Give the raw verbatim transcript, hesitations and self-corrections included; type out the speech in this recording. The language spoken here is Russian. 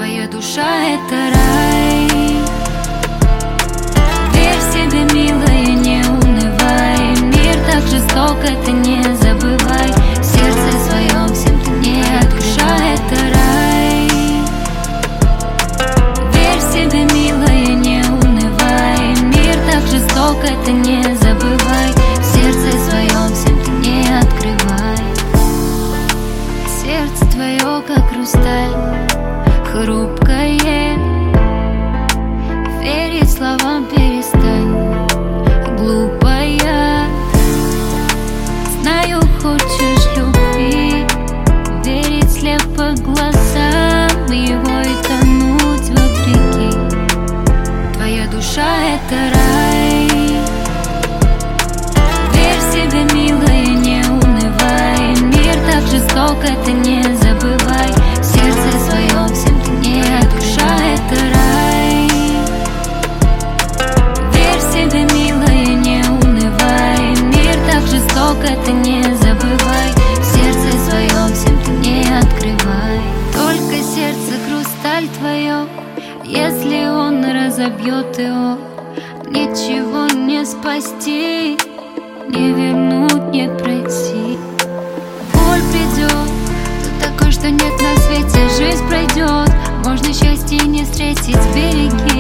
Твоя душа — это рай. Верь в себя, милая, не унывай. Мир так жесток, это не забывай. В сердце своем всем ты не душа — это рай. Верь в себя, милая, не унывай. Мир так жесток, это не забывай. В сердце своем всем ты не открывай. Сердце твое, как хрусталь, хрупкое. Верить словам перестань, глупая. Знаю, хочешь любви, верить слепо глазам его и тонуть вопреки. Твоя душа — это рай. Верь в себя, милая, не унывай. Мир так жесток, это не забывай. В сердце своем всем ты не душа — это рай. Верь в себя, милая, не унывай. Мир так жесток, это не забывай. В сердце своем всем ты не открывай. Только сердце хрусталь твое, если он разобьет его, ничего не спасти, не вернуть, не пройти. Боль придет, тут такой, что нет на свете. Жизнь пройдет, можно счастье не встретить. Береги